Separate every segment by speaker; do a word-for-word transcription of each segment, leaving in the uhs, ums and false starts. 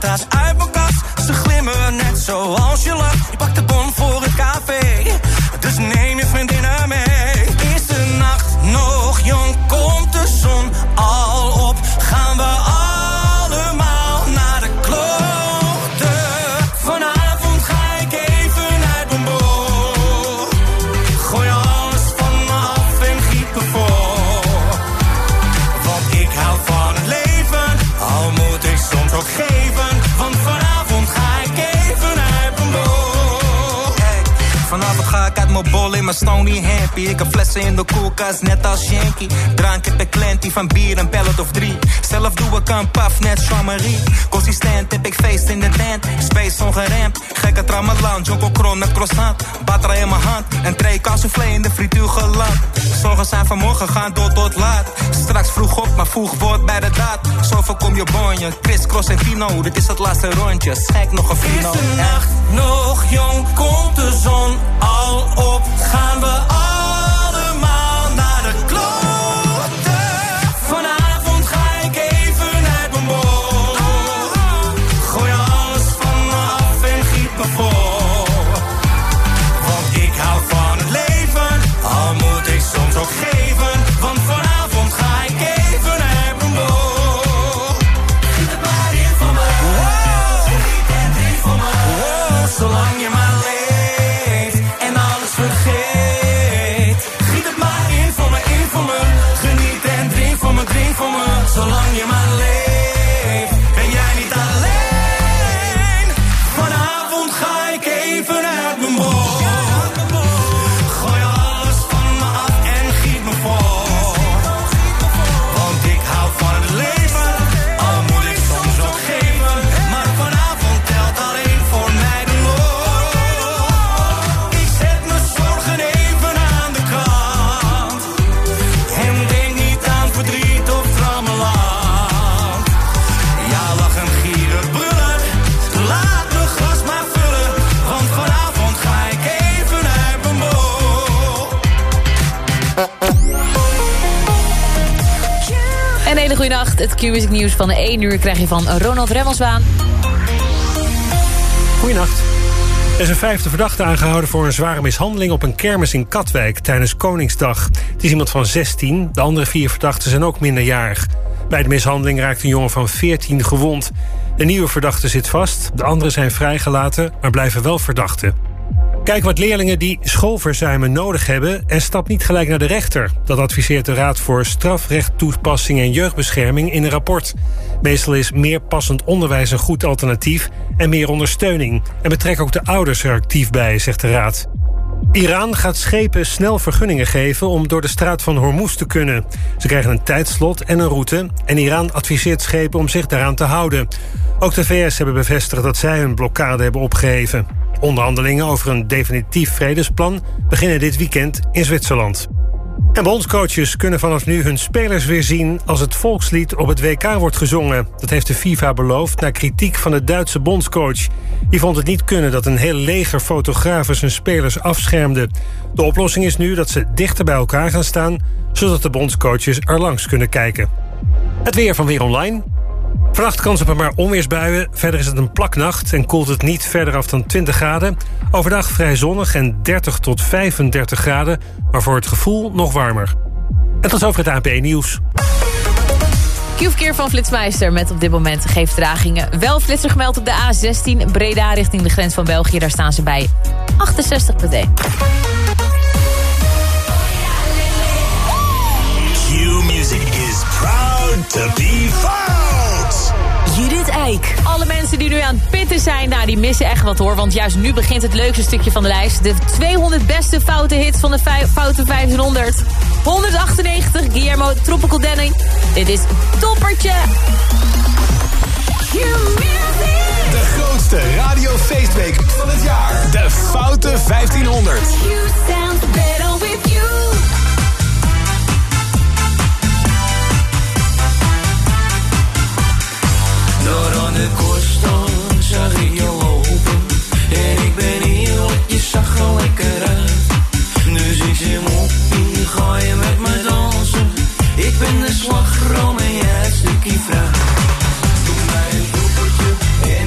Speaker 1: taas uit mijn kast. Ze glimmen net zoals je lacht. Je pakt de bon voor het café, dus neem je vriendinnen mee. Is de nacht nog jong, komt de zon al op, gaan we allemaal naar de klote. Vanavond ga ik even uit mijn boot. Gooi alles van me af en giet me voor. Want ik hou van het leven, al moet ik soms ook geven. Want vanavond ga ik even uit mijn boot. Hey, vanavond ga ik uit mijn bol in mijn stony happy. Ik heb flessen in de koelkast, net als Yankee. Drank heb ik klantie van bier, een pellet of drie. Zelf doe ik een paf, net Jean-Marie. Consistent heb ik feest in de tent. Space ongeremd, gekke tramalan. Jonko kron met croissant, butter in mijn hand. En twee kan soufflé in de frituur geland. Zorgen zijn vanmorgen, gaan door tot laat. Straks vroeg op, maar vroeg wordt bij de daad. Zo voorkom je bonje, Chris, Cross en Tino. Dit is het laatste rondje, schijk nog een fino. Is de nacht nog jong, komt de zon al op, gaan we allemaal naar de klote. Vanavond ga ik even uit mijn boot. Gooi alles van me af en giet me voor. Want ik hou van het leven, al moet ik soms ook geven. Want vanavond ga ik even uit mijn boot. Giet het maar in voor me. Wow. Giet het in voor me. Wow. Zolang je maar leeft en alles vergeet. Giet het maar in voor me, in voor me. Geniet en drink voor me, drink voor me. Zolang je maar leeft, ben jij niet alleen. Vanavond ga ik even uit mijn boot. Gooi alles van me af en giet me voor. Want ik hou van het leven, al moet ik soms ook geven. Maar vanavond telt alleen voor mij de loon. Ik zet mijn zorgen even aan de kant. En denk niet aan verdriet of trammeland. Ja, lachen, gieren, brullen. Laat mijn glas maar vullen. Want vanavond ga ik even uit mijn boot.
Speaker 2: Een hele goede nacht. Het Q-Music nieuws van de één uur krijg je van Ronald Remmelswaan.
Speaker 3: Goeienacht. Er is een vijfde verdachte aangehouden voor een zware mishandeling op een kermis in Katwijk tijdens Koningsdag. Het is iemand van zestien, de andere vier verdachten zijn ook minderjarig. Bij de mishandeling raakt een jongen van veertien gewond. De nieuwe verdachte zit vast, de anderen zijn vrijgelaten, maar blijven wel verdachten. Kijk wat leerlingen die schoolverzuimen nodig hebben en stap niet gelijk naar de rechter. Dat adviseert de Raad voor Strafrechttoepassing en Jeugdbescherming in een rapport. Meestal is meer passend onderwijs een goed alternatief en meer ondersteuning. En betrek ook de ouders er actief bij, zegt de Raad. Iran gaat schepen snel vergunningen geven om door de straat van Hormuz te kunnen. Ze krijgen een tijdslot en een route en Iran adviseert schepen om zich daaraan te houden. Ook de V S hebben bevestigd dat zij hun blokkade hebben opgeheven. Onderhandelingen over een definitief vredesplan beginnen dit weekend in Zwitserland. En bondscoaches kunnen vanaf nu hun spelers weer zien als het volkslied op het W K wordt gezongen. Dat heeft de FIFA beloofd na kritiek van de Duitse bondscoach. Die vond het niet kunnen dat een heel leger fotografen zijn spelers afschermde. De oplossing is nu dat ze dichter bij elkaar gaan staan, zodat de bondscoaches er langs kunnen kijken. Het weer van Weer Online. Vannacht kans op een paar onweersbuien. Verder is het een plaknacht en koelt het niet verder af dan twintig graden. Overdag vrij zonnig en dertig tot vijfendertig graden, maar voor het gevoel nog warmer. En tot over het A N P Nieuws.
Speaker 2: Q-verkeer van Flitsmeister met op dit moment geen vertragingen. Wel flitser gemeld op de A zestien Breda richting de grens van België. Daar staan ze bij achtenzestig komma één.
Speaker 4: Q-Music is proud to be found.
Speaker 2: Judith Eik. Alle mensen die nu aan het pitten zijn, nou, die missen echt wat hoor. Want juist nu begint het leukste stukje van de lijst. De tweehonderd beste foute hits van de vij- Foute vijftienhonderd. honderdachtennegentig, Guillermo Tropical Danny. Dit is Toppertje.
Speaker 4: De grootste radiofeestweek van het jaar. De Foute vijftienhonderd.
Speaker 5: You sound better with you.
Speaker 1: Door aan de kosto zag ik je lopen. En ik ben hier, want je zag er lekker uit. Dus ik zeg moppie, ga je met me dansen? Ik ben de slagroom en jij het stukje fruit. Doe mij een poepertje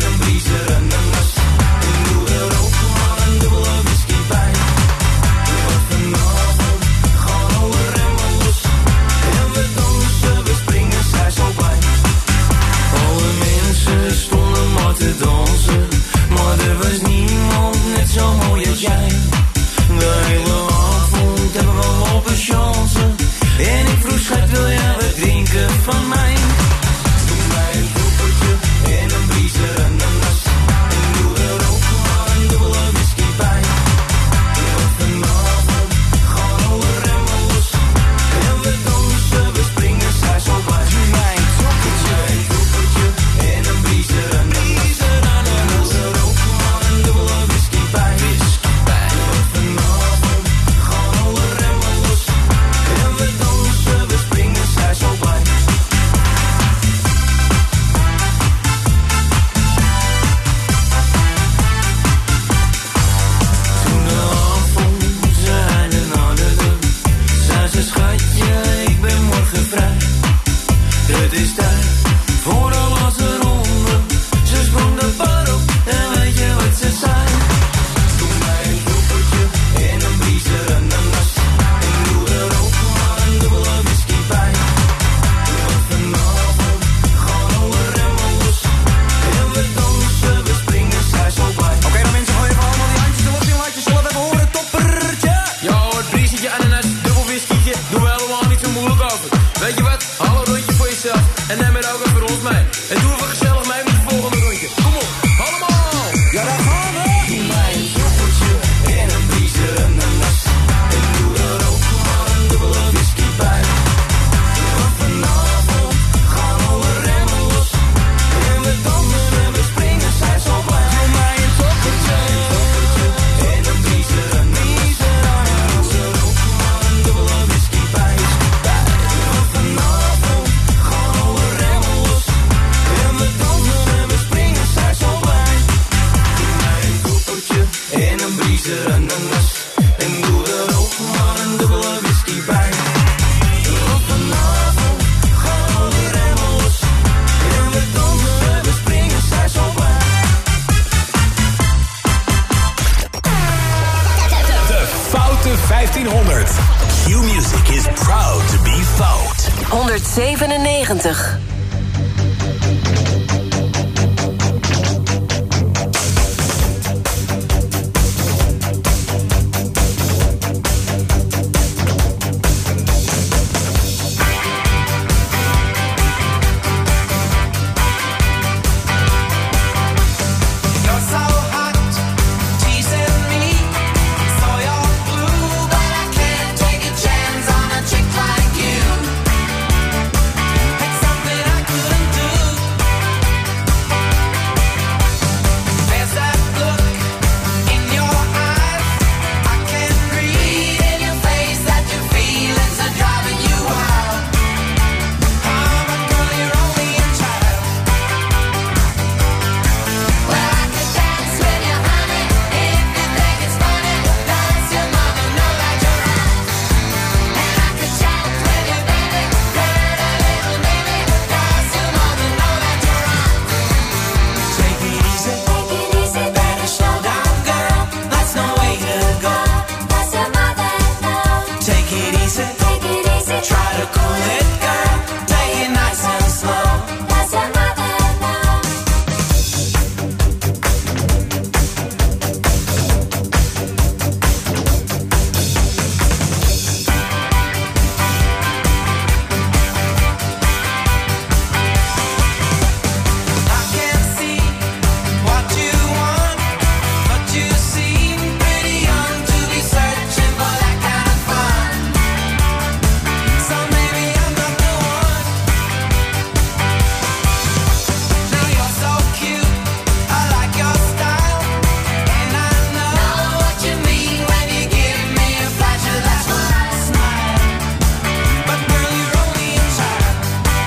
Speaker 1: bij. Voor de laatste ronde, ze sprong de bar op en weet je wat ze zei? Doe mij een groepetje en een briezer en een nas. En doe er ook maar een dubbele whisky bij. Want vanavond gaan alle remmen los. En we dansen, we springen, zij zo blij. Oké, dan mensen, gooi even allemaal die handjes de lucht in, laat je zelf even horen, toppertje. Ja, het briesetje, ananas, dubbel whiskytje, doen we helemaal niet zo moeilijk over. Weet je wat? Hallo rondje voor jezelf. En neem het ook even voor ons mee. En doe even gezellig mee met het volgende rondje. Kom op, allemaal! Ja, daar gaan we! Doe mij een joggertje en een briezer en een nas. En doe er ook maar een dubbele whisky bij. Want vanavond gaan alle remmen los. En we dansen en we springen, zij zo blij. Doe mij een joggertje en een briezer en een briezer en een nas. Er ook maar een dubbele whisky bij. Want vanavond gaan alle remmen los. En we dansen en we springen, zij zo blij. Doe mij een koepertje en een briezer en een nas. En doe er ook maar een dubbele whisky bij. Want vanavond gaan alle remmen los. En we dansen en we springen, zij zo blij.
Speaker 4: De Foute vijftienhonderd. Q-Music is proud to be fout.
Speaker 6: honderdzevenennegentig.
Speaker 1: You're so hot, teasing me. So you're blue, but I can't take a chance on a chick like you. It's something I couldn't do. There's that look in your eyes. I can read in your face that your feelings are driving you wild. I'm a girl, you're only a child.
Speaker 5: Well, I could dance with you, honey, if you think it's funny. Does your mother know that you're out? And I could chat with you, baby, pretty little baby. Does your mother know that you're out?
Speaker 1: Take it easy,
Speaker 5: Take it easy,
Speaker 1: better slow down, girl. That's no way to go.
Speaker 5: does your mother know?
Speaker 1: Take it easy,
Speaker 5: Take it easy,
Speaker 1: try to cool it, girl. Take it nice and slow.
Speaker 5: does your mother know?
Speaker 1: I can't see what you want, but you seem pretty young to be searching for that kind of fun. So maybe I'm not the one. Now you're so cute, I like your style, and I know what you mean when you give me a flash of that smile. But girl, you're only a child.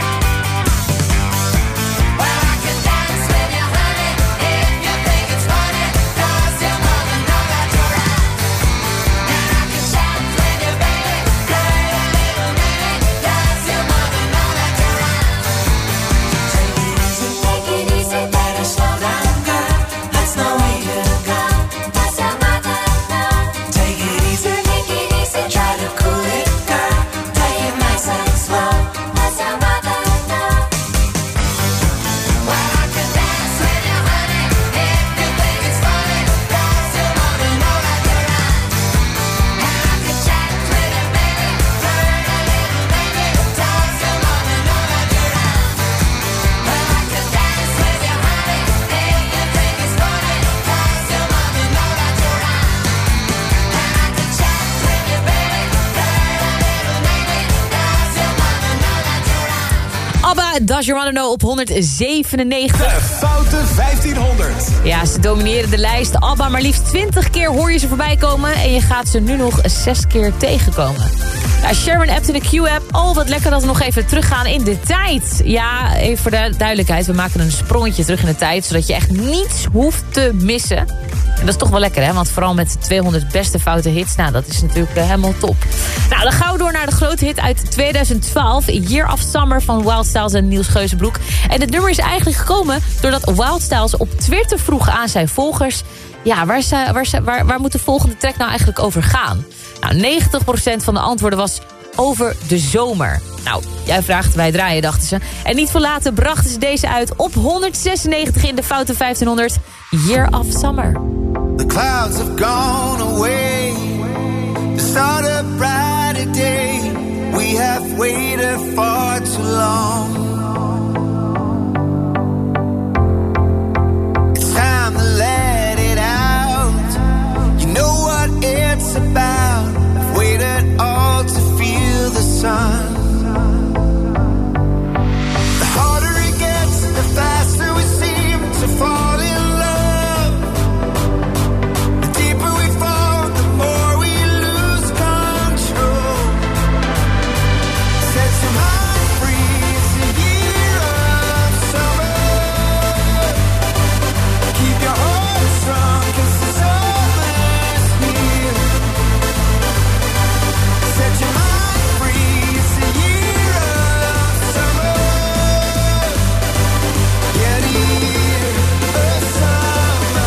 Speaker 5: Well, I could dance with you, honey, if you think it's funny. Does your mother know that you're out? And I could chat with you, baby, pretty little baby. Does your mother know that you're out?
Speaker 1: Take it easy,
Speaker 5: Take it easy,
Speaker 1: better slow down, girl. That's no way to go.
Speaker 5: does your mother know?
Speaker 1: Take it easy,
Speaker 5: Take it easy,
Speaker 1: try to cool it, girl. Take it nice and slow.
Speaker 5: does your mother know?
Speaker 1: Well, I could dance with you, honey, if you think it's funny. Does your mother know that you're out?
Speaker 5: And I could chat with you, baby, pretty little baby.
Speaker 1: Does your mother know that you're out?
Speaker 5: Well, I could dance with you, honey, if you think it's funny. Does your mother know that you're out? And I could chat with you, baby, pretty little baby. Does your mother know that you're out?
Speaker 2: ABBA, Does Your Mother Know op honderdzevenennegentig.
Speaker 4: De Foute vijftienhonderd.
Speaker 2: Ja, ze domineren de lijst. ABBA, maar liefst twintig keer hoor je ze voorbij komen. En je gaat ze nu nog zes keer tegenkomen. Ja, Sharon appt in de Q-app. Oh, wat lekker dat we nog even teruggaan in de tijd. Ja, even voor de duidelijkheid. We maken een sprongetje terug in de tijd. Zodat je echt niets hoeft te missen. En dat is toch wel lekker, hè? Want vooral met de tweehonderd beste foute hits, nou, dat is natuurlijk uh, helemaal top. Nou, dan gaan we door naar de grote hit uit tweeduizend twaalf. Year of Summer van Wild Styles en Niels Geuzenbroek. En het nummer is eigenlijk gekomen doordat Wild Styles op Twitter vroeg aan zijn volgers... ja, waar, waar, waar, waar moet de volgende track nou eigenlijk over gaan? Nou, negentig procent van de antwoorden was over de zomer. Nou, jij vraagt, wij draaien, dachten ze. En niet voor later brachten ze deze uit op honderdzesennegentig in de Foute vijftienhonderd. Year of Summer.
Speaker 1: The clouds have gone away to start a brighter day. We have waited far too long. It's time to let it out. You know what it's about. I've waited all to feel the sun. The harder it gets, the faster we seem to fall in love. The deeper we fall, the more we lose control. Set your mind free, it's a year of summer. Keep your heart strong, 'cause the summer's here. Set your mind free, it's a year of summer. Yeah, the year of summer.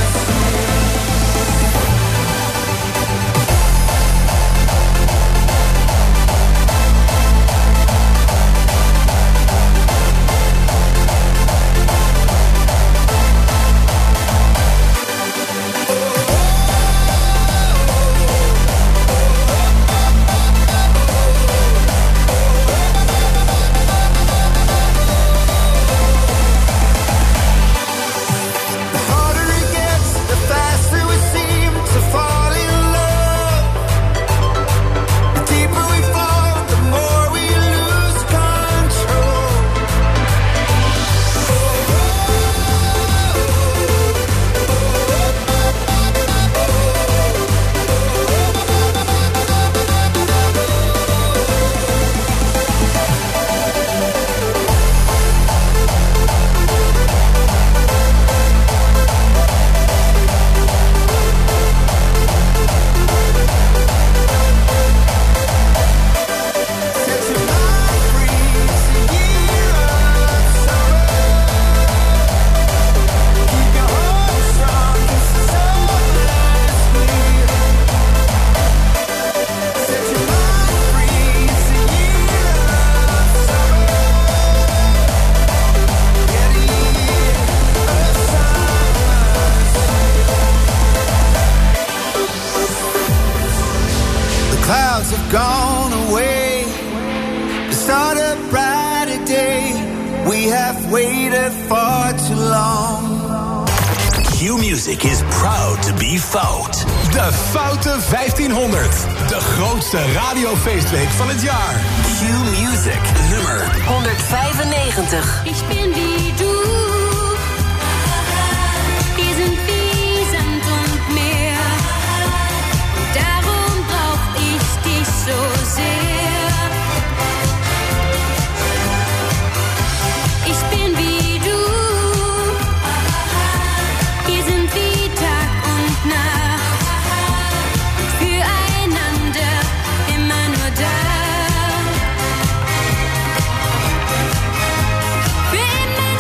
Speaker 1: The harder it gets, the faster we seem to fall in love. The deeper we fall, the more we lose control. Set your mind free, it's a year of summer. Keep your heart strong, 'cause the summer's here. Set your mind free, it's a year of summer. Yeah, the year of summer. The clouds have gone away to start a brighter day. We have waited far too long.
Speaker 4: Q-Music is proud to be Fout. De Foute vijftienhonderd. De grootste radiofeestweek van het jaar. Q-Music, nummer
Speaker 6: honderdvijfennegentig.
Speaker 5: Ich bin wie du. Wir sind wie Sand und Meer. Darum brauch ich dich so sehr. Ich bin wie du. Wir sind wie Tag und Nacht. Und füreinander immer nur da. Für immer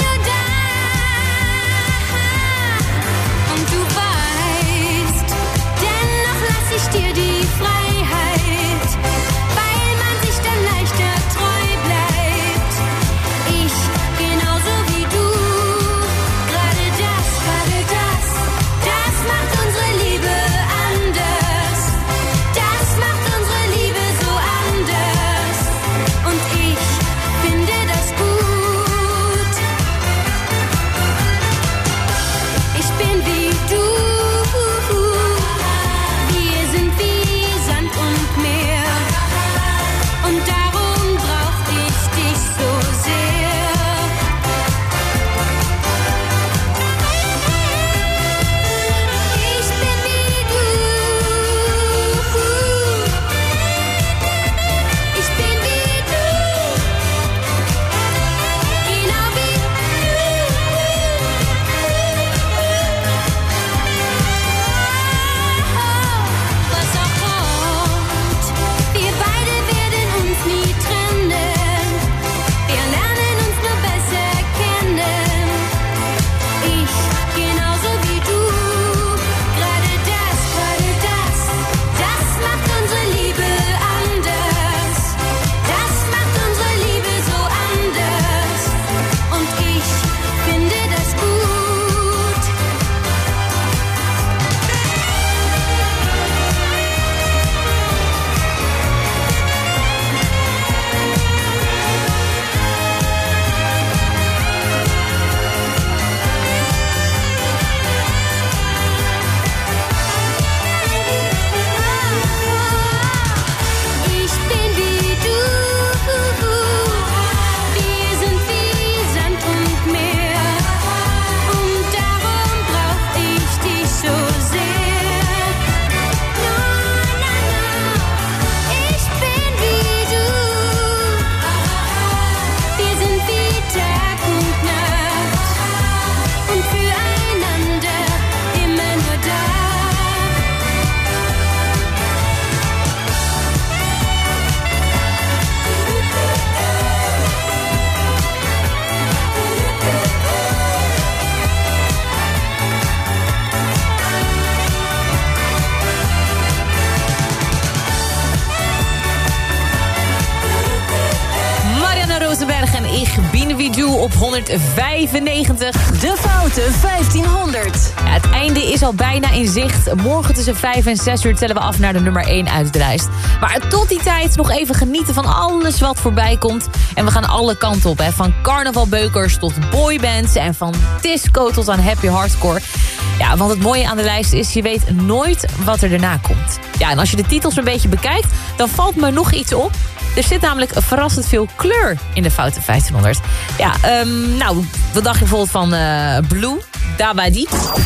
Speaker 2: op honderdvijfennegentig.
Speaker 6: De Foute vijftienhonderd.
Speaker 2: Ja, het einde is al bijna in zicht. Morgen tussen vijf en zes uur tellen we af naar de nummer één uit de lijst. Maar tot die tijd nog even genieten van alles wat voorbij komt. En we gaan alle kanten op, hè. Van carnavalbeukers tot boybands en van disco tot aan happy hardcore. Ja, want het mooie aan de lijst is, je weet nooit wat er daarna komt. Ja, en als je de titels een beetje bekijkt, dan valt me nog iets op. Er zit namelijk verrassend veel kleur in de Foute vijftienhonderd. Ja, um, nou, wat dacht je bijvoorbeeld van uh, Blue, Dabadi?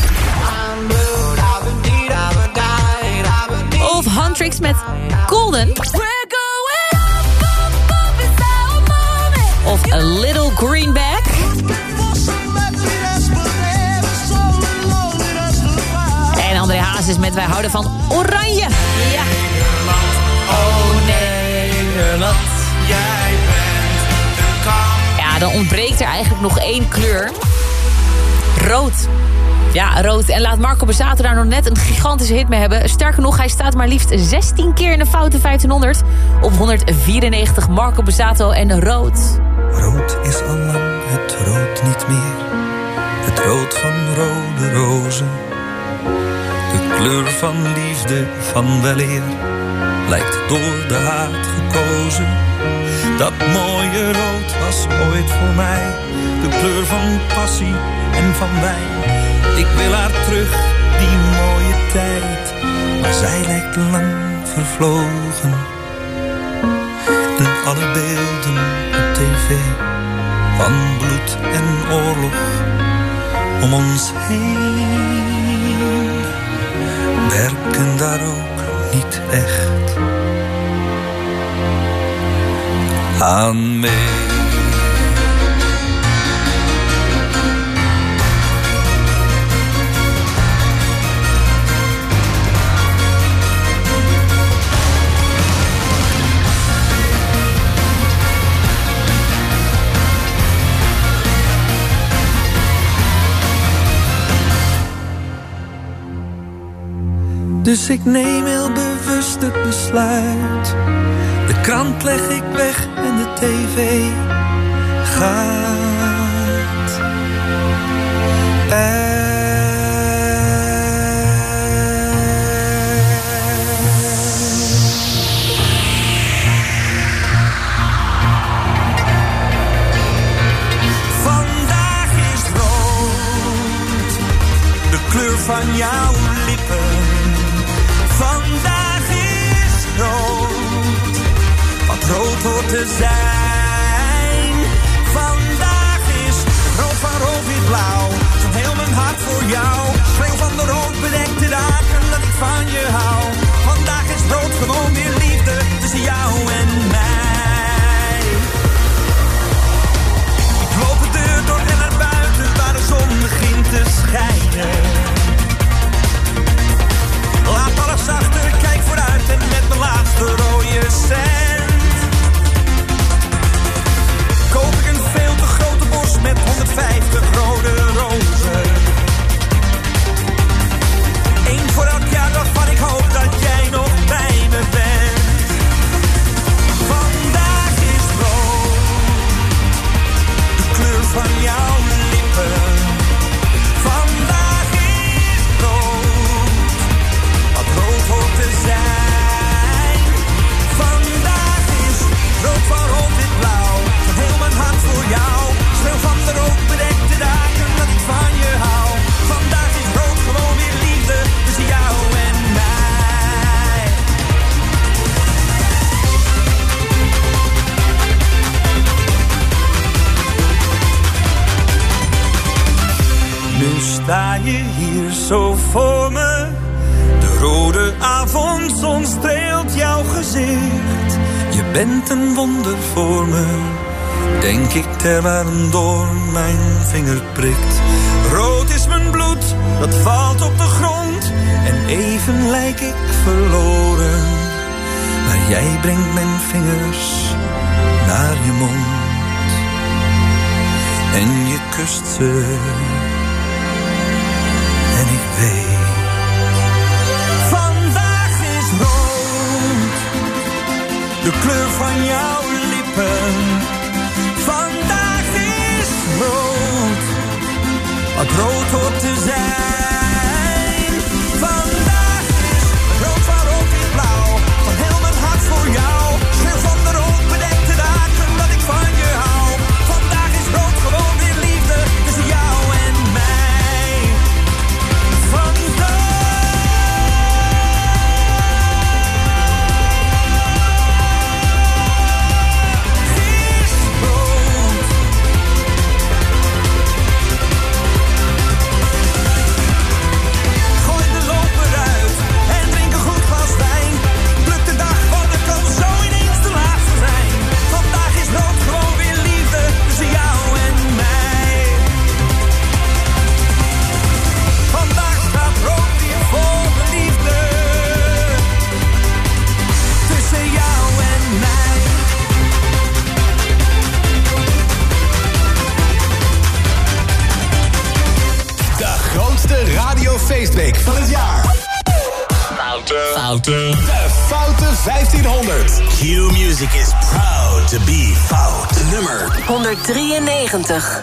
Speaker 2: Of Huntrix met Golden. Of A Little Greenback. En André Hazes met Wij houden van Oranje. Ja. Oh Nederland, jij bent de kamp. Ja, dan ontbreekt er eigenlijk nog één kleur. Rood. Ja, rood. En laat Marco Borsato daar nog net een gigantische hit mee hebben. Sterker nog, hij staat maar liefst zestien keer in de Foute vijftienhonderd. Op honderdvierennegentig Marco Borsato en Rood.
Speaker 7: Rood is al lang het rood niet meer. Het rood van rode rozen. De kleur van liefde, van weleer, lijkt door de haat gekozen. Dat mooie rood was ooit voor mij de kleur van passie en van wijn. Ik wil haar terug, die mooie tijd, maar zij lijkt lang vervlogen. En alle beelden op tv van bloed en oorlog om ons heen werken daar ook niet echt aan mee. Dus ik neem heel bewust het besluit. De krant leg ik weg en de tv gaat uit.
Speaker 1: Vandaag is rood, de kleur van jouw lippen. Vandaag is rood, wat rood hoort te zijn. Vandaag is rood van rood wit blauw, zo heel mijn hart voor jou. Schreeuw van de rood bedekte dagen dat ik van je hou. Vandaag is rood gewoon weer liefde tussen jou en mij. Ik loop de deur door en naar buiten waar de zon begint te schijnen. Laat alles achter, kijk vooruit en met mijn laatste rode cent koop ik een veel te grote bos met honderdvijftig rode rozen. Eén voor elk jaar waarvan ik hoop dat jij nog bij me bent. Vandaag is rood, de kleur van jouw lippen. Vandaag is rood, wat rood hoort te zijn. Vandaag is rood van rood wit blauw, van heel mijn hart voor jou. Schreeuw van de rood bedekte dagen dat ik van je hou. Vandaag is rood gewoon weer liefde tussen jou en mij. Nu sta je hier zo voor me. De rode avondzon streelt jouw gezicht. Je bent een wonder voor me, denk ik terwijl een doorn mijn vinger prikt. Rood is mijn bloed, dat valt op de grond. En even lijk ik verloren. Maar jij brengt mijn vingers naar je mond. En je kust ze. En ik weet. De kleur van jouw lippen. Vandaag is het rood hoort te zijn. Vandaag is het rood van rood is blauw, van heel mijn hart voor jou. Schreeuw van de rood bedekte dagen dat ik van je hou. Vandaag is rood gewoon weer liefde tussen jou en mij. Vandaag
Speaker 4: radiofeestweek van het jaar.
Speaker 8: Foute. Foute.
Speaker 4: De Foute vijftienhonderd. Q-Music is proud to be fout. Nummer
Speaker 6: honderddrieënnegentig.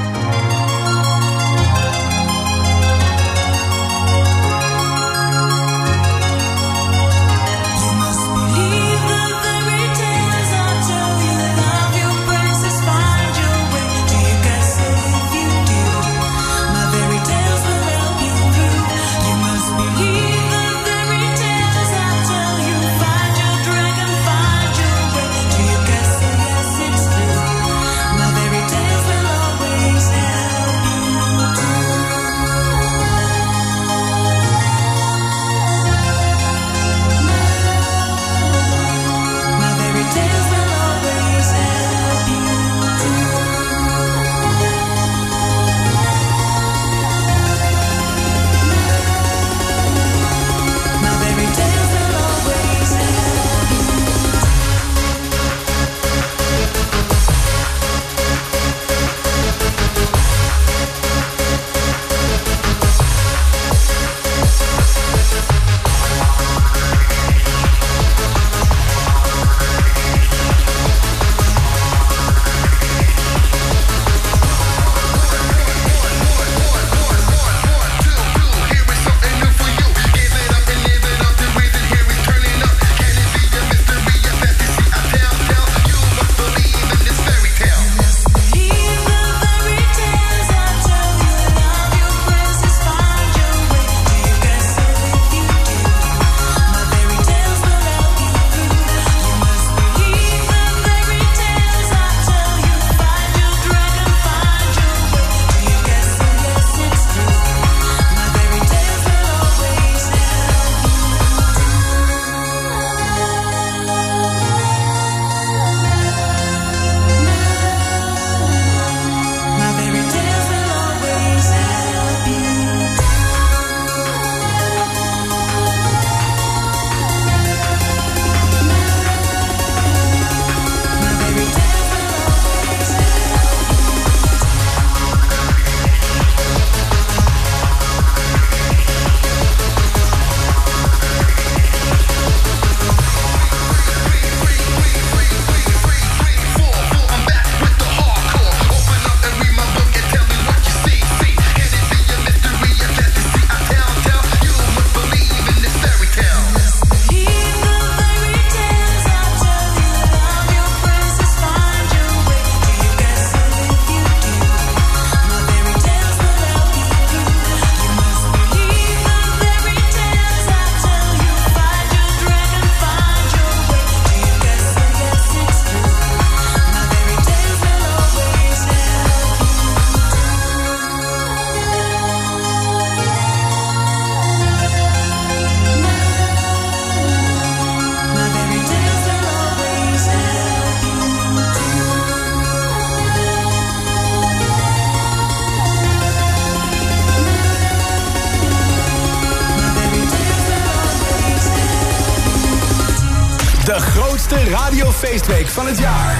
Speaker 4: De grootste radiofeestweek van het jaar.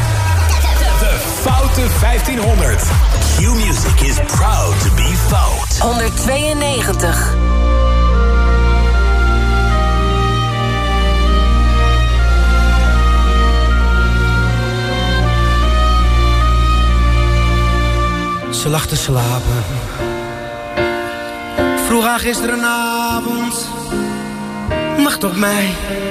Speaker 4: De Foute vijftienhonderd. Q-Music is proud to be fout.
Speaker 6: honderdtweeënnegentig.
Speaker 9: Ze lag te slapen Vroeg haar gisterenavond, wacht op mij.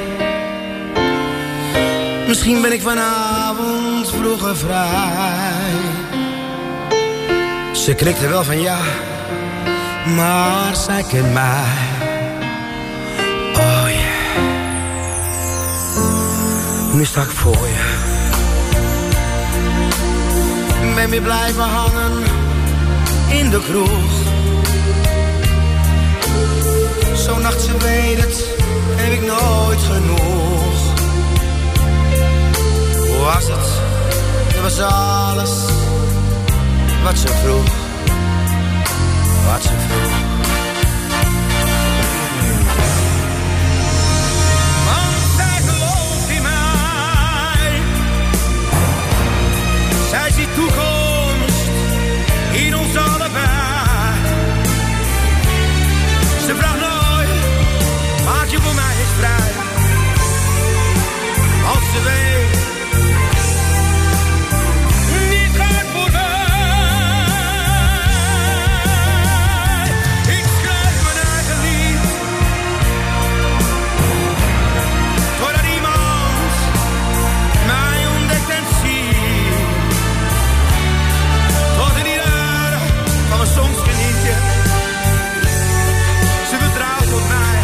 Speaker 9: Misschien ben ik vanavond vroeger vrij. Ze knikte wel van ja, maar zij kent mij. Oh yeah. Nu sta ik voor je. Ben weer blijven hangen in de kroeg. Zo'n nacht, ze weet het, heb ik nooit genoeg. Hoe was het? Het was alles wat ze vroeg. Wat ze vroeg. Want zij gelooft in mij. Zij ziet toekomst in ons allebei. Ze vraagt nooit, maak je voor mij eens vrij. Als ze weet, niet gaat voor mij. Ik schrijf mijn eigen lied, doordat iemand mij ontdekt en ziet. Tot in ieder van mijn soms genietje. Ze vertrouwt op mij.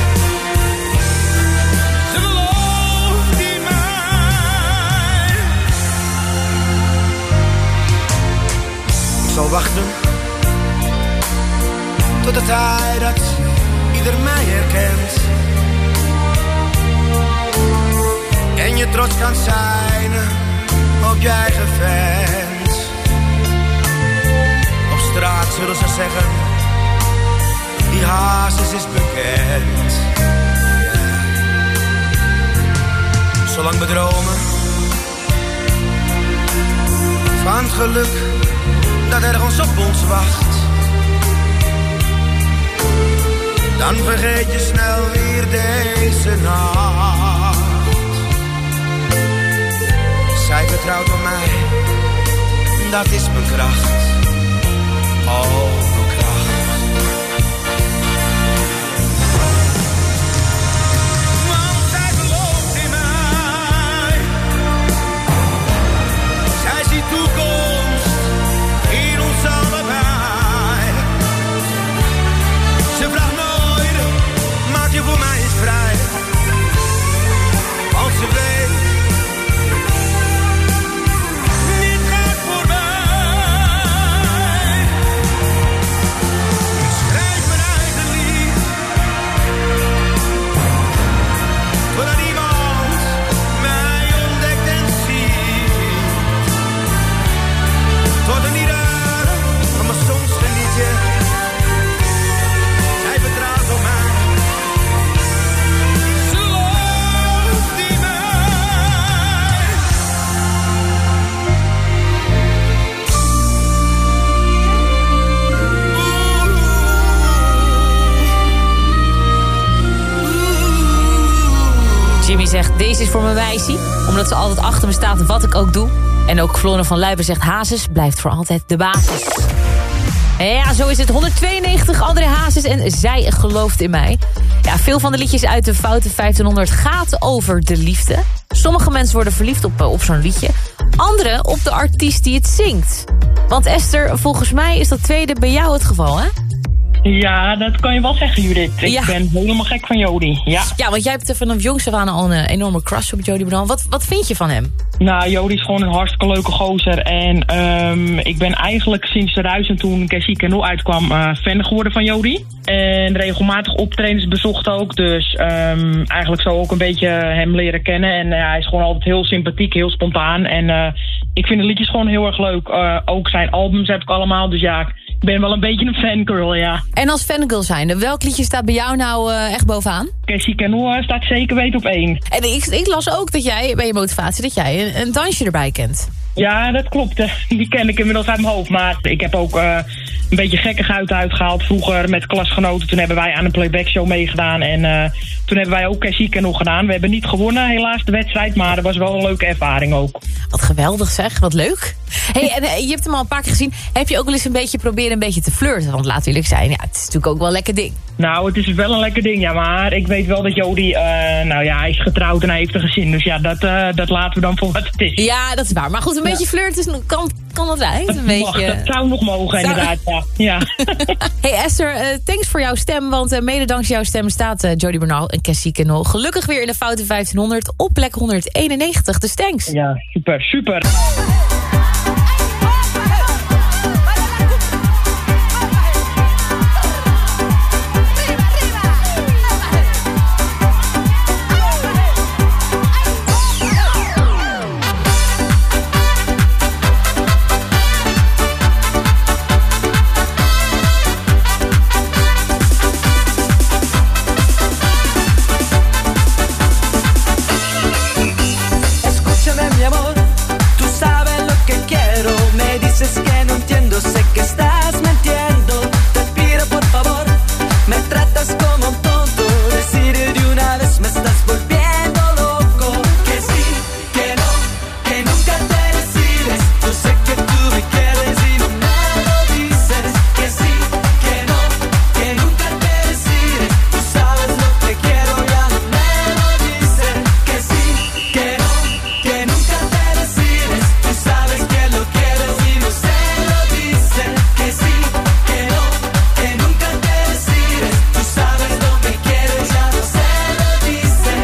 Speaker 9: Ze gelooft in mij. Ik zal wachten tot de tijd dat ieder mij herkent. En je trots kan zijn op je eigen vent. Op straat zullen ze zeggen, die Hazes is bekend. Zolang we dromen van het geluk dat ergens op ons wacht, dan vergeet je snel weer deze nacht. Zij vertrouwt op mij, dat is mijn kracht. Oh, mijn kracht. Want zij gelooft in mij. Zij ziet toekomst in ons allebei. Ze vraagt nooit, maak je voor mij eens vrij. Want ze weet, niet gaat voor mij. Ik schrijf mijn eigen lied, doordat iemand mij ontdekt en ziet. Tot een ieder van mijn soms genietje. Zij vertrouwt op mij. Ze gelooft in mij.
Speaker 2: Jimmy zegt, deze is voor mijn wijsie. Omdat ze altijd achter me staat wat ik ook doe. En ook Floren van Luiben zegt, Hazes blijft voor altijd de basis. En ja, zo is het. honderdtweeënnegentig, André Hazes en Zij gelooft in mij. Ja, veel van de liedjes uit de Foute vijftienhonderd gaat over de liefde. Sommige mensen worden verliefd op, op zo'n liedje. Andere op de artiest die het zingt. Want Esther, volgens mij is dat tweede bij jou het geval, hè?
Speaker 10: Ja, dat kan je wel zeggen, Judith. Ik
Speaker 2: Ja.
Speaker 10: ben helemaal gek van Jody. Ja.
Speaker 2: Ja, want jij hebt er vanaf jongs af aan al een enorme crush op Jody Bernal. Wat, wat vind je van hem?
Speaker 10: Nou, Jody is gewoon een hartstikke leuke gozer. En um, ik ben eigenlijk sinds tweeduizend, toen Cassie Canoe uitkwam, uh, fan geworden van Jody. En regelmatig optredens bezocht ook. Dus um, eigenlijk zo ook een beetje hem leren kennen. En uh, hij is gewoon altijd heel sympathiek, heel spontaan. En uh, ik vind de liedjes gewoon heel erg leuk. Uh, ook zijn albums heb ik allemaal. Dus ja, ik ben wel een beetje een fangirl, ja.
Speaker 2: En als fangirl zijnde, welk liedje staat bij jou nou uh, echt bovenaan?
Speaker 10: Cassie Canoe staat zeker weten op één.
Speaker 2: En ik, ik las ook dat jij, bij je motivatie, dat jij een, een dansje erbij kent.
Speaker 10: Ja, dat klopt. Die ken ik inmiddels uit mijn hoofd. Maar ik heb ook uh, een beetje gekkigheid uitgehaald. Vroeger met klasgenoten, toen hebben wij aan een playback show meegedaan. En uh, toen hebben wij ook Kersika nog gedaan. We hebben niet gewonnen helaas de wedstrijd, maar dat was wel een leuke ervaring ook.
Speaker 2: Wat geweldig zeg, wat leuk. Hey, en, uh, je hebt hem al een paar keer gezien. Heb je ook wel eens een beetje proberen een beetje te flirten? Want laten we eerlijk zijn, ja, het is natuurlijk ook wel een lekker ding.
Speaker 10: Nou, het is wel een lekker ding, ja. Maar ik weet wel dat Jody, uh, nou ja, hij is getrouwd en hij heeft een gezin. Dus ja, dat, uh, dat laten we dan voor wat het is.
Speaker 2: Ja, dat is waar. Maar goed, een
Speaker 10: ja.
Speaker 2: beetje flirten kan, kan dat uit.
Speaker 10: Dat,
Speaker 2: een
Speaker 10: mag,
Speaker 2: beetje...
Speaker 10: dat zou nog mogen, zou... inderdaad. Ja. ja.
Speaker 2: Hey Esther, uh, thanks voor jouw stem. Want uh, mede dankzij jouw stem staat uh, Jody Bernal en Kersika nog gelukkig weer in de Foute vijftienhonderd op plek honderdeenennegentig. Dus thanks.
Speaker 10: Ja, super, super.
Speaker 11: Escúchame mi amor, tú sabes lo que quiero. Me dices que no entiendo, sé que estás mintiendo. Te pido por favor, me tratas como un tonto. Decide de una vez, me estás volviendo loco. Que sí, que no, que nunca te decides. Yo sé que tú me quieres y no me lo dices. Que sí, que no, que nunca te decides. Tú sabes lo que quiero, ya no me lo dices. Que sí, que no, que nunca te decides. Tú sabes que lo quieres y no se lo dices. Que sí, que no, que nunca te decides. Tú sabes lo que quieres, ya no se lo dices.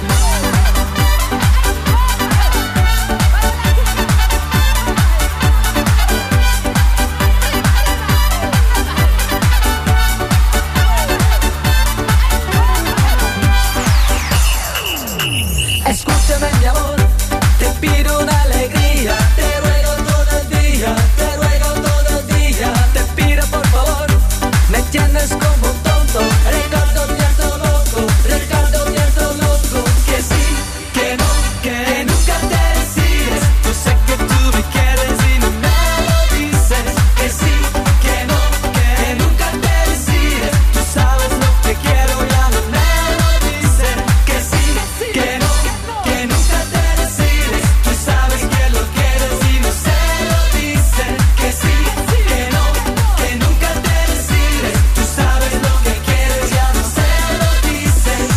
Speaker 11: Escúchame mi amor, te pido una alegría, te ruego todo el día, te ruego todo el día, te pido por favor, me tienes como un tonto, Ricardo Tierto loco, Ricardo Tierto loco, que sí, que no, que nunca te decides, yo sé que tú me quieres y no me lo dices, que sí, que no, que nunca te decides, tú sabes lo que quiero, ya no me lo dices, que sí, que no, que nunca te decides, tú sabes que lo quieres y no se lo dices, que sí, que no, que nunca te decides, tú sabes lo que quieres, ya no se lo dices.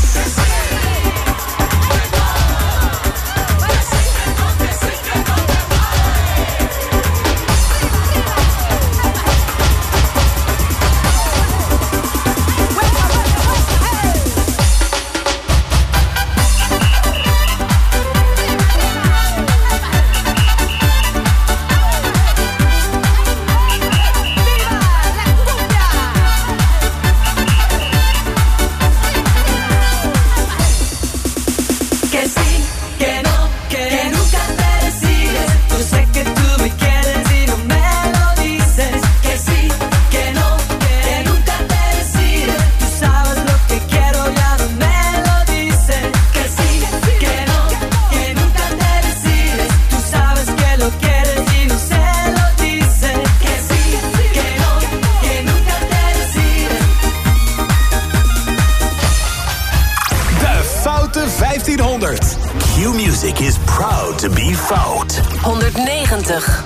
Speaker 11: Que sí, que no, que nunca te decides. Yo sé que tú me quieres y no me lo dices. Que sí, que no, que nunca te decides. Tú sabes lo que quiero, ya no me lo dices. Que sí, que no, que nunca te decides. Tú sabes que lo quieres y no se lo dices. Que sí, que no, que nunca te decides.
Speaker 4: De Foute vijftienhonderd. Q-Music is proud to be fout.
Speaker 6: honderdnegentig.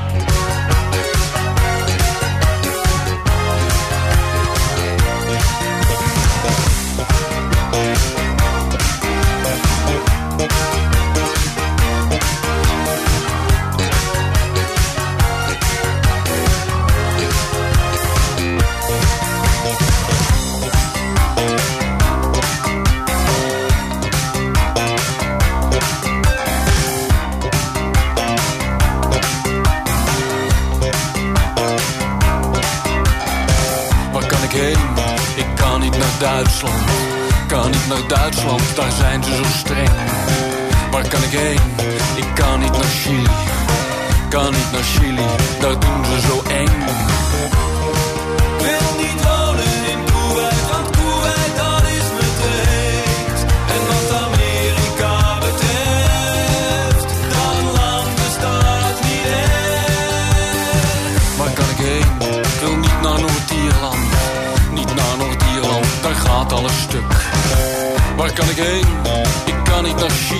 Speaker 12: Waar kan ik heen? Ik kan niet naar Duitsland. Kan niet naar Duitsland, daar zijn ze zo streng. Waar kan ik heen? Ik kan niet naar Chili. Kan niet naar Chili, daar doen ze zo eng. Ik wil niet wonen in Kuwait, want Kuwait dat is me te heet. En wat Amerika betreft, dat land bestaat niet echt. Waar kan ik heen? Ik wil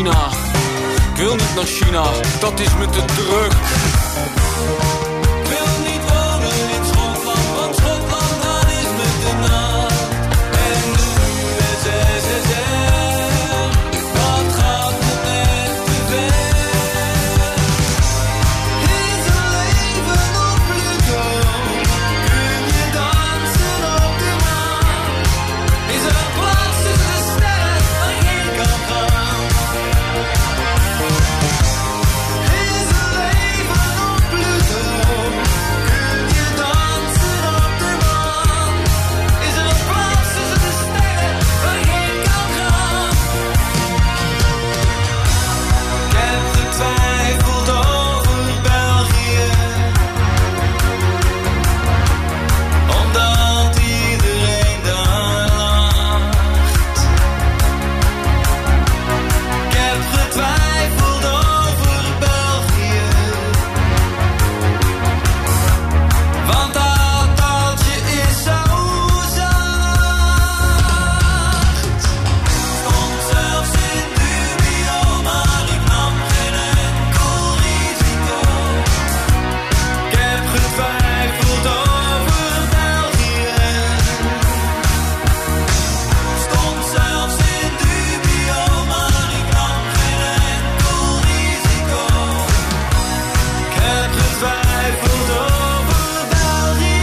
Speaker 12: China. Ik wil niet naar China, dat is me te druk. Ik wil niet wonen in Schotland, want Schotland, dat is me te na. En de U S S R, dat gaat me net te ver. Is er leven op Pluto? Kun je dansen op de maan? Is er een plaats tussen de sterren waar je heen kan gaan? Is er leven op Pluto? Kun je dansen op de maan? Is er een plaats tussen de sterren waar je heen kan gaan? Ik heb getwijfeld over België, omdat iedereen daar lacht. Ik heb getwijfeld over België, want dat taaltje is zo zacht. Stond zelfs in dubio, maar ik nam geen enkel risico. Ik heb getwijfeld over België. Stond zelfs in dubio, maar ik nam geen enkel risico. Ik heb getwijfeld over België.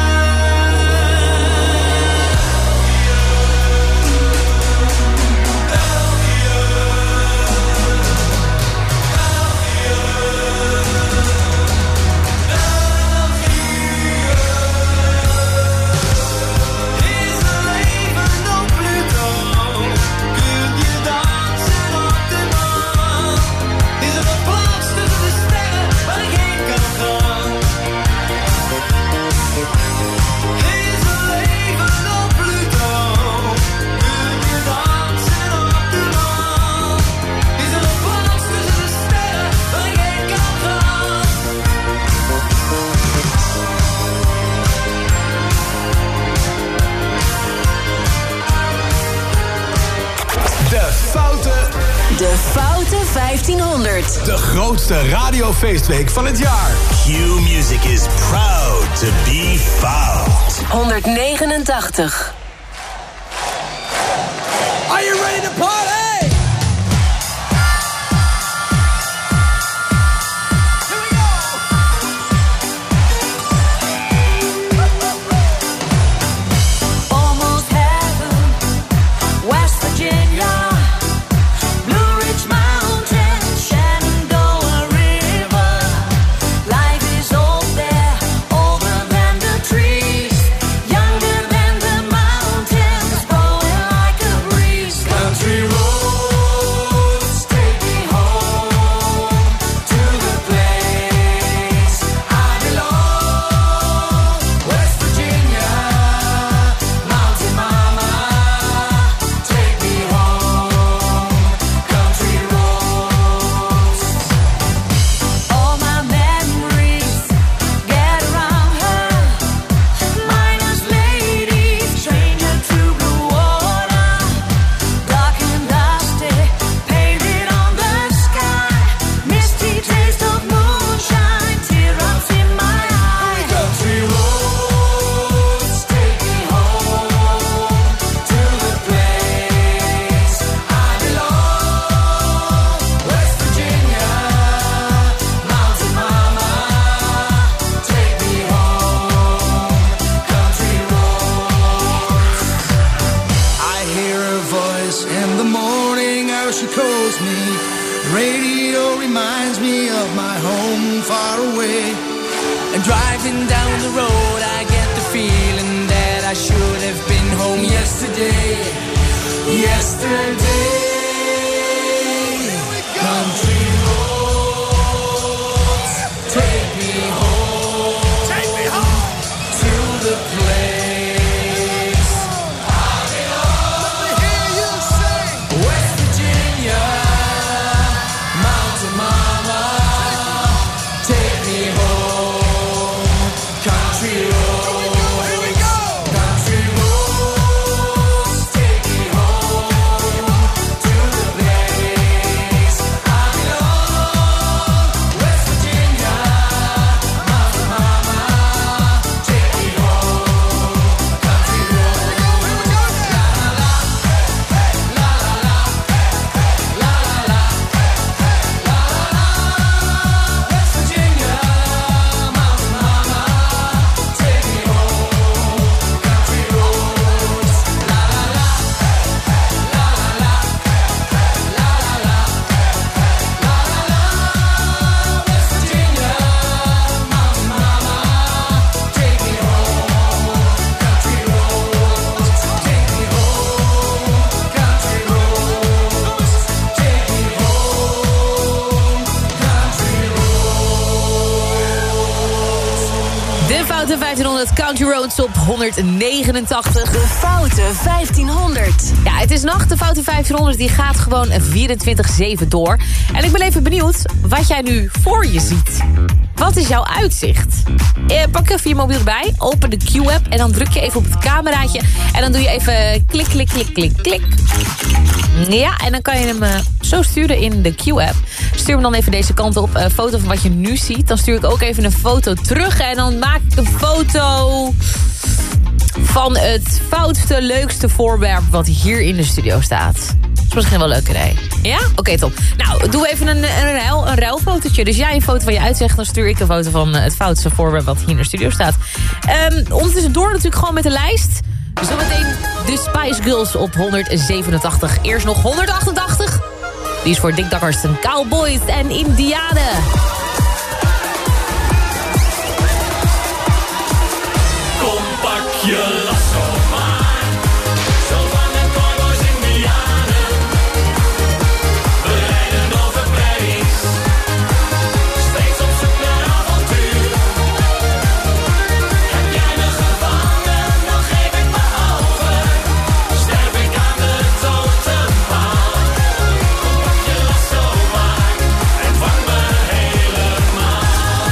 Speaker 12: Is er leven op Pluto? Kun je dansen op de maan? Is er een plaats tussen de sterren waar ik heen kan gaan? Is er leven op Pluto? Kun je dansen op de maan? Is er een plaats tussen de sterren waar ik heen kan gaan?
Speaker 4: De Foute,
Speaker 6: De Foute vijftienhonderd.
Speaker 4: de grootste radiofeestweek van het jaar.
Speaker 13: Q-Music is proud to be fout.
Speaker 6: honderdnegenentachtig.
Speaker 9: Are you ready to party? Here we go.
Speaker 11: Almost heaven, West Virginia, Blue Ridge Mountains, Shenandoah River. Life is old there, older than the trees, younger than the mountains, blowing like a breeze.
Speaker 12: Country roads take me home to the place I belong. West Virginia, mountain mama, take me home. Country roads.
Speaker 11: All my memories get around her. Miner's lady, stranger to blue water, dark and dusty, painted on the sky. Misty taste of moonshine, teardrops in my eyes.
Speaker 12: Country roads take me home to the place I belong. West Virginia, mountain mama, take me home. Country roads.
Speaker 9: I hear her voice in the morning, how she calls me. Radio reminds me of my home far away.
Speaker 11: And driving down the road, I get the feeling that I should have been home yesterday. Yesterday.
Speaker 12: Country roads take me home.
Speaker 9: Take me home.
Speaker 12: To the place I belong.
Speaker 9: Let me hear you sing.
Speaker 12: West Virginia, mountain mama, take me home. Country roads.
Speaker 9: Here we go.
Speaker 12: Country roads take me home to the place
Speaker 2: Country Roads op honderdnegenentachtig.
Speaker 6: De Foute vijftienhonderd.
Speaker 2: Ja, het is nacht. De Foute vijftienhonderd die gaat gewoon vierentwintig zeven door. En ik ben even benieuwd wat jij nu voor je ziet. Wat is jouw uitzicht? Eh, pak even je mobiel erbij, open de Q-app... en dan druk je even op het cameraatje... en dan doe je even klik, klik, klik, klik, klik. Ja, en dan kan je hem uh, zo sturen in de Q-app. Stuur hem dan even deze kant op, een foto van wat je nu ziet. Dan stuur ik ook even een foto terug... en dan maak ik een foto... van het foutste, leukste voorwerp... wat hier in de studio staat. Dat is misschien wel leuk, idee. Ja? Oké, okay, top. Nou, doe even een, een, ruil, een ruilfotootje. Dus jij een foto van je uitzegt... dan stuur ik een foto van het foutste voorwerp... wat hier in de studio staat. Um, ondertussen door natuurlijk gewoon met de lijst. Zometeen de Spice Girls op honderdzevenentachtig. Eerst nog honderdachtenachtig. Die is voor Dick Dackerson, Cowboys en Indianen.
Speaker 5: Kom, pak je lasso maar. Zo van de cowboys Indianen. We rijden over prairies. Steeds op zoek naar avontuur. Heb jij me gevangen, dan geef ik me over. Sterf ik aan de totempaal. Kom, pak je lasso maar. En vang me helemaal.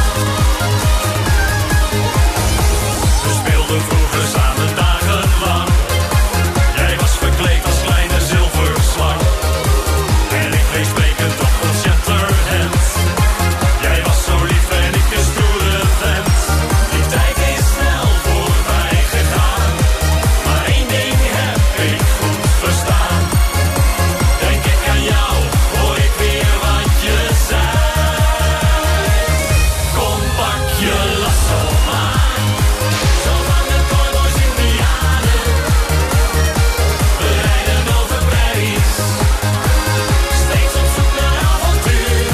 Speaker 5: We speelden vroeger samen dagenlang. Jij was verkleed als kleine zilverslang. En ik bleef sprekend op ons Shatterhand. Jij was zo lief en ik een stoere vent. Die tijd is snel voorbij gegaan. Maar één ding heb ik goed verstaan. Denk ik aan jou, hoor ik weer wat je zei. Kom, pak je lasso maar. Zo van de cowboys Indianen. We rijden over prairies. Steeds op zoek naar avontuur.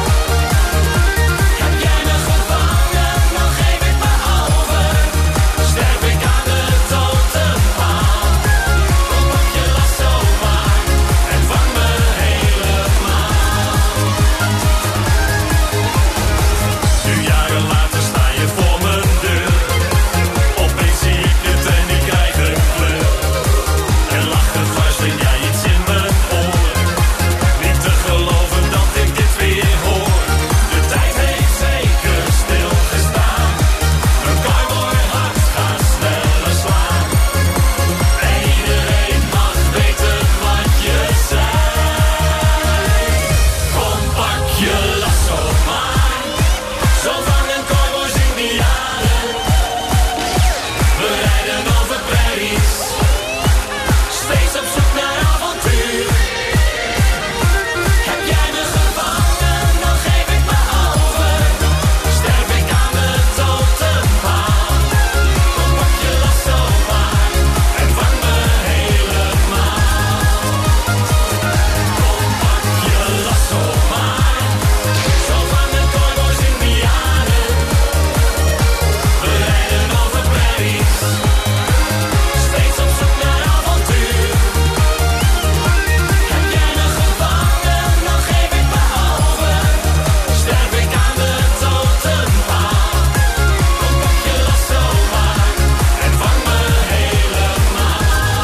Speaker 5: Heb jij me gevangen, dan geef ik me over. Sterf ik aan de totempaal. Kom, pak je lasso maar. En vang me helemaal. Nu jaren later sta je voor mijn deur. Opeens zie ik het en ik krijg een kleur. En lachen fluistert jij iets in mijn oor. Niet te geloven dat ik dit weer hoor. De tijd heeft zeker stilgestaan. Een cowboy hart gaat sneller slaan. En iedereen mag weten wat je zei. Kom, pak je lasso maar. Zo vangen cowboys Indianen. We rijden over prairies. Steeds op zoek naar avontuur. Heb jij me gevangen, dan geef ik me over. Sterf ik aan de totempaal. Kom, pak je lasso maar. En vang me helemaal. Kom, pak je lasso maar. Zo vangen cowboys Indianen. We rijden over prairies. Steeds op zoek naar avontuur. Heb jij me gevangen, dan geef ik me over. Sterf ik aan de totempaal. Kom, pak je lasso maar. En vang me helemaal.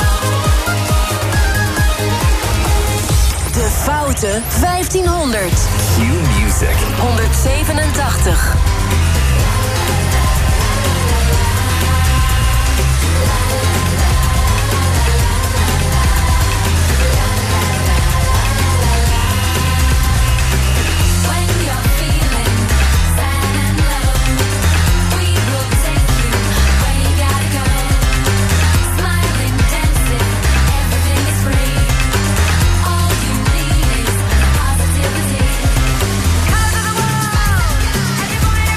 Speaker 6: De Foute vijftienhonderd.
Speaker 4: Q-Music.
Speaker 6: honderdzevenentachtig.
Speaker 5: When you're feeling sad and low, we will take you where you gotta go. Smiling, dancing, everything is free. All you need is positivity. Colors of the world, everybody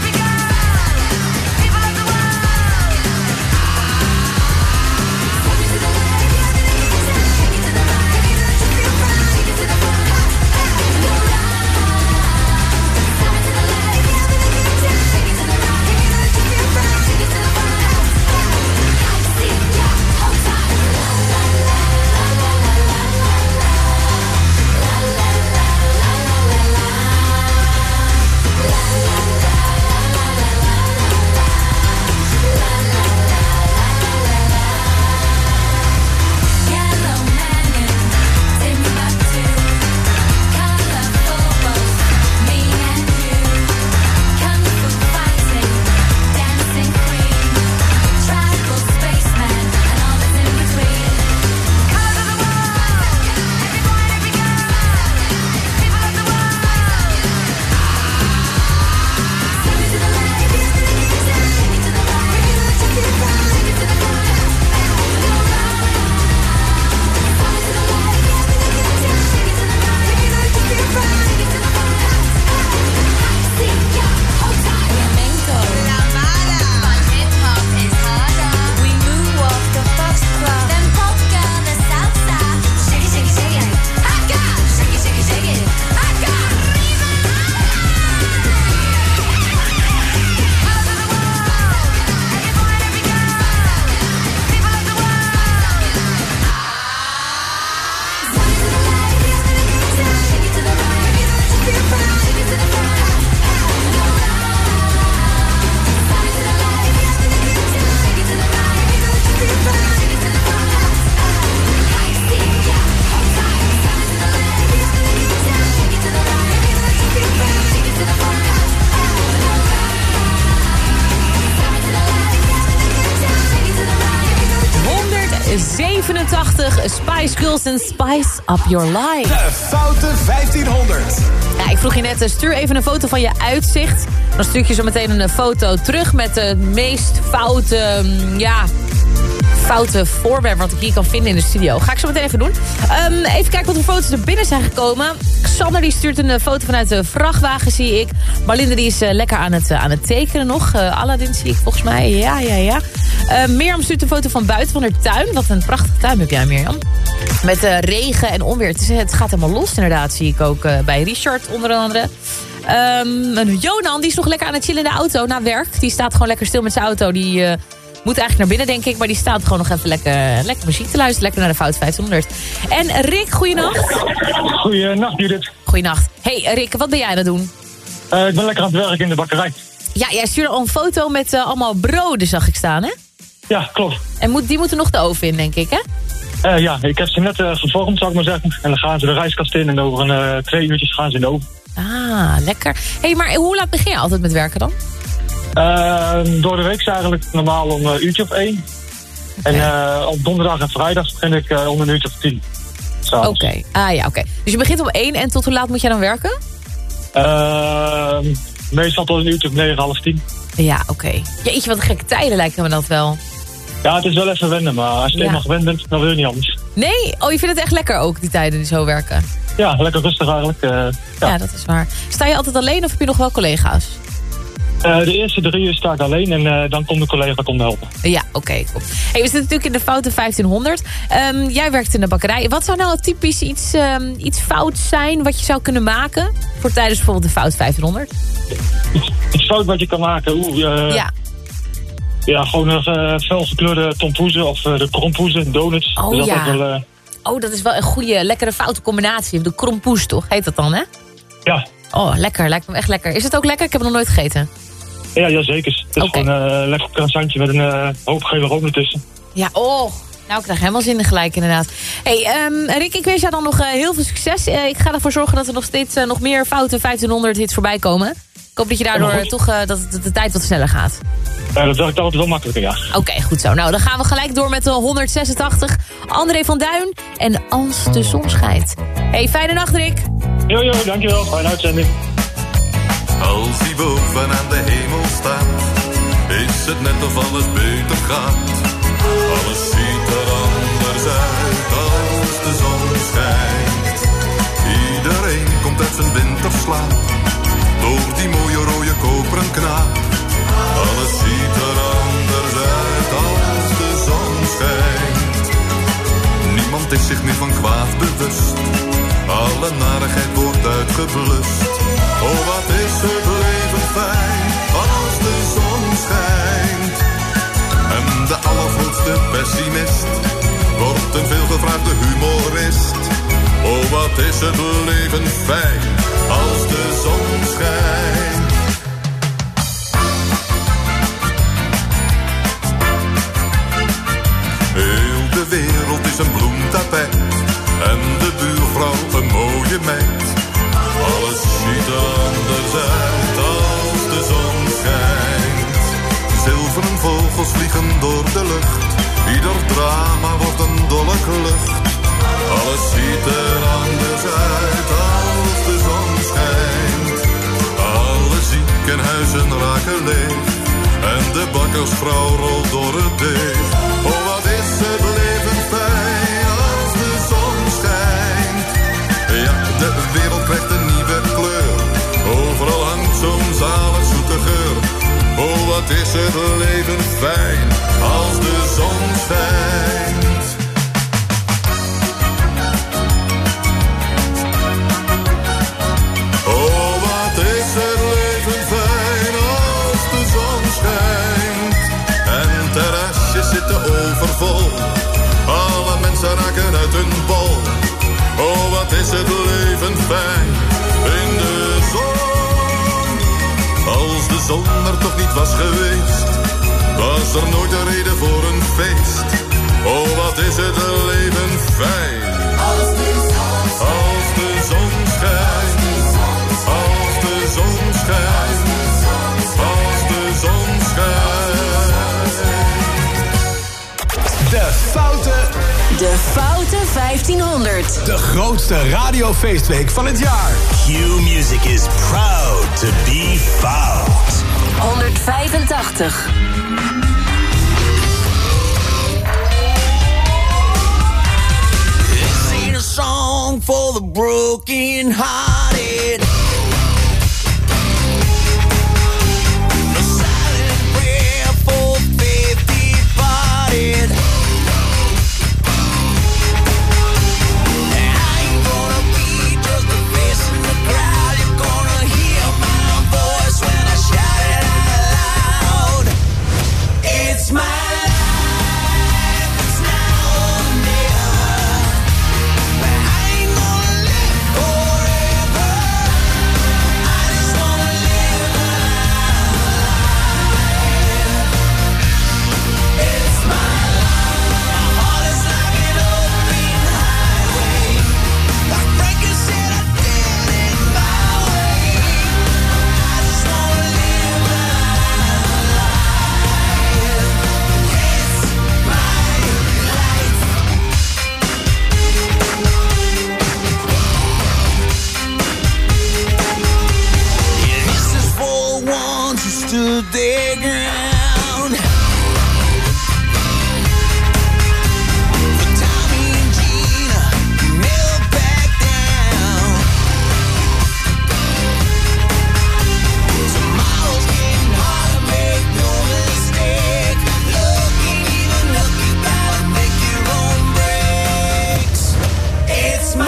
Speaker 2: zevenentachtig. Spice Girls en Spice Up Your Life.
Speaker 4: De Foute vijftienhonderd.
Speaker 2: Ja, ik vroeg je net, stuur even een foto van je uitzicht. Dan stuur ik je zo meteen een foto terug met de meest foute, ja, foute voorwerp wat ik hier kan vinden in de studio. Ga ik zo meteen even doen. Um, even kijken wat voor foto's er binnen zijn gekomen. Xander die stuurt een foto vanuit de vrachtwagen, zie ik. Marlinde die is uh, lekker aan het, uh, aan het tekenen nog. Uh, Aladdin zie ik volgens mij. Ja, ja, ja. Uh, Mirjam stuurt een foto van buiten van haar tuin. Wat een prachtige tuin heb jij, Mirjam. Met uh, regen en onweer. Het, is, het gaat helemaal los inderdaad, zie ik ook uh, bij Richard onder andere. Um, Jonan die is nog lekker aan het chillen in de auto na werk. Die staat gewoon lekker stil met zijn auto. Die uh, moet eigenlijk naar binnen, denk ik. Maar die staat gewoon nog even lekker, lekker muziek te luisteren. Lekker naar de Fout vijftienhonderd. En Rick, goeienacht.
Speaker 14: Goeienacht, Judith.
Speaker 2: Goeienacht. Hey Rick, wat ben jij aan het doen?
Speaker 14: Uh, ik ben lekker aan het werk in de bakkerij.
Speaker 2: Ja, jij stuurde al een foto met uh, allemaal broden, zag ik staan, hè?
Speaker 14: Ja, klopt.
Speaker 2: En moet, die moeten nog de oven in, denk ik, hè?
Speaker 14: Uh, ja, ik heb ze net uh, gevormd, zou ik maar zeggen. En dan gaan ze de rijstkast in en over een uh, twee uurtjes gaan ze in de oven.
Speaker 2: Ah, lekker. Hé, hey, maar hoe laat begin je altijd met werken dan?
Speaker 14: Uh, door de week is eigenlijk normaal om een uurtje of één. Okay. En uh, op donderdag en vrijdag begin ik uh, om een uurtje of tien.
Speaker 2: Oké, okay. ah ja, oké. Okay. Dus je begint om één en tot hoe laat moet jij dan werken?
Speaker 14: Uh, meestal tot een uurtje of negen, half tien.
Speaker 2: Ja, oké. Okay. Jeetje, wat gekke tijden lijken me dat wel.
Speaker 14: Ja, het is wel even wennen, maar als je
Speaker 2: ja.
Speaker 14: eenmaal gewend bent, dan wil je niet anders.
Speaker 2: Nee? Oh, je vindt het echt lekker ook, die tijden die zo werken?
Speaker 14: Ja, lekker rustig eigenlijk. Uh, ja.
Speaker 2: ja, dat is waar. Sta je altijd alleen of heb je nog wel collega's?
Speaker 14: Uh, de eerste drie uur sta ik alleen en uh, dan komt de collega komt helpen.
Speaker 2: Ja, oké. Okay, cool. Hey, we zitten natuurlijk in de Foute vijftienhonderd. Um, jij werkt in de bakkerij. Wat zou nou typisch iets, um, iets fout zijn wat je zou kunnen maken voor tijdens bijvoorbeeld de Fout vijftienhonderd?
Speaker 14: Iets, iets fout wat je kan maken? Oeh, uh,
Speaker 2: ja.
Speaker 14: Ja, gewoon nog uh, felgekleurde tompoezen of uh, de krompoezen, donuts.
Speaker 2: Oh
Speaker 14: dus
Speaker 2: ja.
Speaker 14: Dat wel, uh...
Speaker 2: Oh, dat is wel een goede, lekkere foute combinatie. De krompoes toch? Heet dat dan, hè?
Speaker 14: Ja.
Speaker 2: Oh, lekker. Lijkt me echt lekker. Is het ook lekker? Ik heb het nog nooit gegeten.
Speaker 14: Ja, ja zeker. Het is okay. gewoon een uh, lekker croissantje met een uh, hoop gele room ertussen.
Speaker 2: Ja, oh. Nou, ik krijg helemaal zin in gelijk inderdaad. Hey, um, Rick, ik wens jou dan nog uh, heel veel succes. Uh, ik ga ervoor zorgen dat er nog steeds uh, nog meer Foute vijftienhonderd hits voorbij komen. Ik hoop dat je daardoor uh, toch uh, dat de, de tijd wat sneller gaat.
Speaker 14: Ja, dat werkt altijd wel makkelijker, ja.
Speaker 2: Oké, okay, goed zo. Nou, dan gaan we gelijk door met de honderdzesentachtig. André van Duin en Als de zon schijnt. Hey, fijne nacht, Rick.
Speaker 14: Jo, jo, dankjewel. Fijne uitzending.
Speaker 15: Als hij boven aan de hemel staat, is het net of alles beter gaat. Alles ziet er anders uit als de zon schijnt. Iedereen komt uit zijn winterslaap, door die mooie rode koperen knaap. Alles ziet er anders uit als de zon schijnt. Niemand is zich meer van kwaad bewust, alle narigheid wordt uitgeblust. Oh, wat is het leven fijn als de zon schijnt. En de allergrootste pessimist wordt een veelgevraagde humorist. Oh, wat is het leven fijn als de zon schijnt. Heel de wereld is een bloemtapijt en de buurvrouw een mooie meid. Alles ziet er anders uit als de zon schijnt. Zilveren vogels vliegen door de lucht, ieder drama wordt een dolle klucht. Alles ziet er anders uit als de zon schijnt. Alle ziekenhuizen raken leeg en de bakkersvrouw rolt door het deeg. Oh, wat is het leven fijn als de zon schijnt. Ja, de wereld krijgt een nieuwe kleur, overal hangt zo'n zalig zoete geur. Oh, wat is het leven fijn als de zon schijnt. Oh, wat is het leven fijn als de zon schijnt. En terrasjes zitten overvol, alle mensen raken uit hun bol. Oh, wat is het leven fijn in de zon. Als de zon er toch niet was geweest, was er nooit een reden voor een feest. Oh, wat is het leven fijn als de zon schijnt. Als de zon schijnt. Als de zon schijnt. Als de zon schijnt.
Speaker 4: De Foute...
Speaker 6: De Foute vijftienhonderd.
Speaker 4: De grootste radiofeestweek van het jaar.
Speaker 13: Q-Music is proud to be fout.
Speaker 6: honderdvijfentachtig.
Speaker 1: This ain't a song for the broken-hearted. No silent prayer for faith departed. I ain't gonna be just a face in the crowd. You're gonna hear my voice when I shout it out loud. It's my to their ground. For Tommy and Gina, who never back down. Tomorrow's getting harder, make no mistake. Looking even look, you gotta make your own breaks. It's my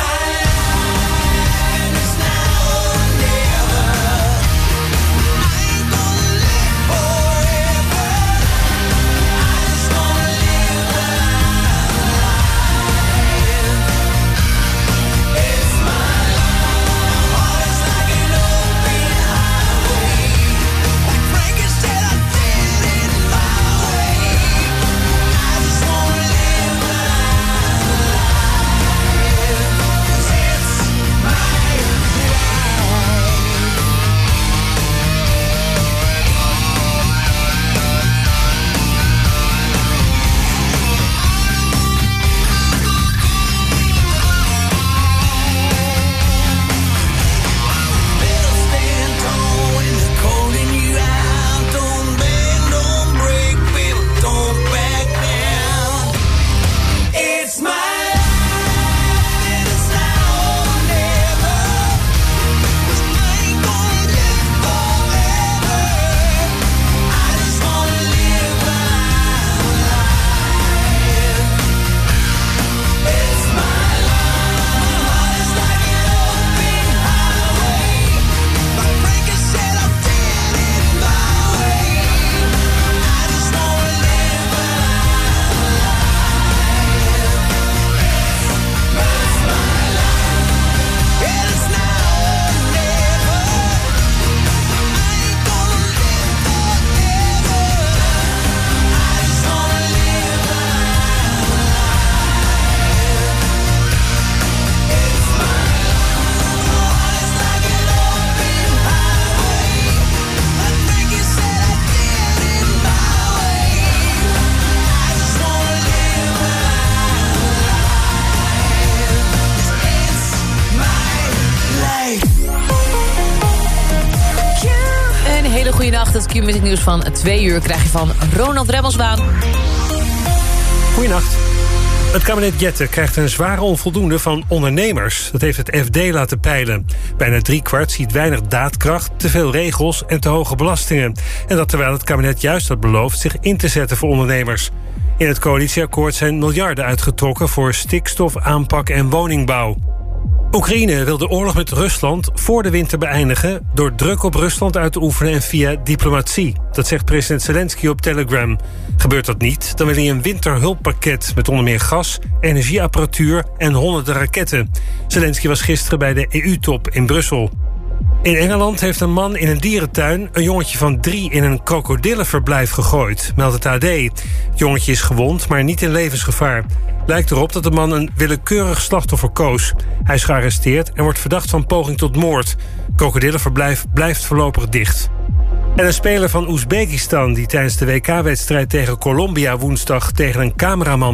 Speaker 2: Goedenacht, het Q-Music nieuws van twee uur krijg je van Ronald Remmelswaan.
Speaker 3: Goedenacht. Het kabinet Jette krijgt een zware onvoldoende van ondernemers. Dat heeft het F D laten peilen. Bijna driekwart ziet weinig daadkracht, te veel regels en te hoge belastingen. En dat terwijl het kabinet juist had beloofd zich in te zetten voor ondernemers. In het coalitieakkoord zijn miljarden uitgetrokken voor stikstof, aanpak en woningbouw. Oekraïne wil de oorlog met Rusland voor de winter beëindigen door druk op Rusland uit te oefenen en via diplomatie. Dat zegt president Zelensky op Telegram. Gebeurt dat niet, dan wil hij een winterhulppakket met onder meer gas, energieapparatuur en honderden raketten. Zelensky was gisteren bij de E U-top in Brussel. In Engeland heeft een man in een dierentuin een jongetje van drie in een krokodillenverblijf gegooid, meldt het A D. Het jongetje is gewond, maar niet in levensgevaar. Lijkt erop dat de man een willekeurig slachtoffer koos. Hij is gearresteerd en wordt verdacht van poging tot moord. Het krokodillenverblijf blijft voorlopig dicht. En een speler van Oezbekistan die tijdens de W K-wedstrijd tegen Colombia woensdag tegen een cameraman